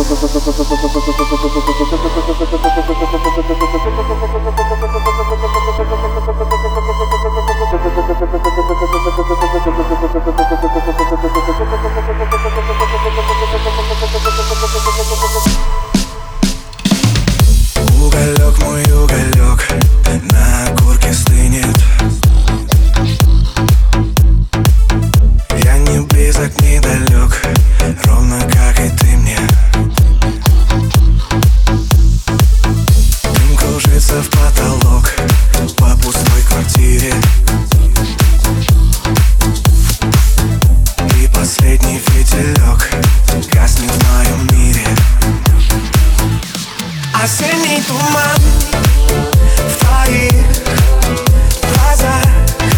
Уголек, мой уголек, на окурке стынет. Я не близок, не далек, ровно как и ты мне. Дым кружится в потолок по пустой квартире. И последний фитилек гаснет в моем мире. Осенний туман в твоих глазах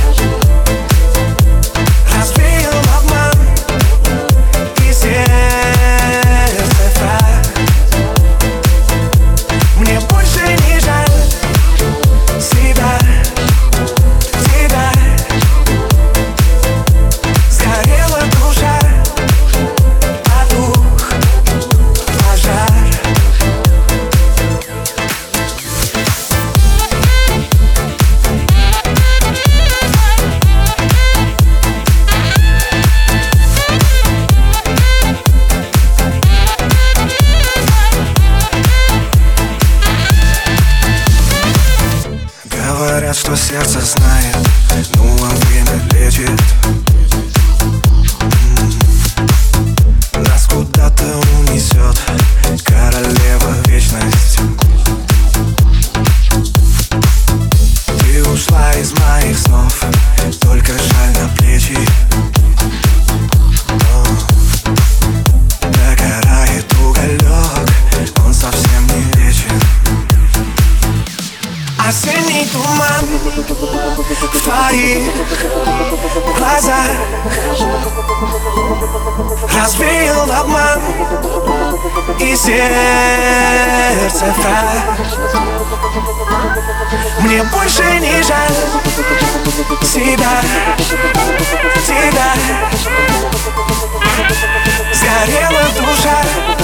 развеял обман и сердце враг. Мне больше не жаль себя, тебя. Сгорела душа, потух пожар. Говорят, что сердце знает, ну а время лечит. Нас куда-то унесет королева вечность. Ты ушла из моих снов, только жаль на плечи. Догорает уголек, он совсем не вечен. Осенний туман в твоих глазах развеял обман и сердце враг. Мне больше не жаль себя, тебя. Сгорела душа,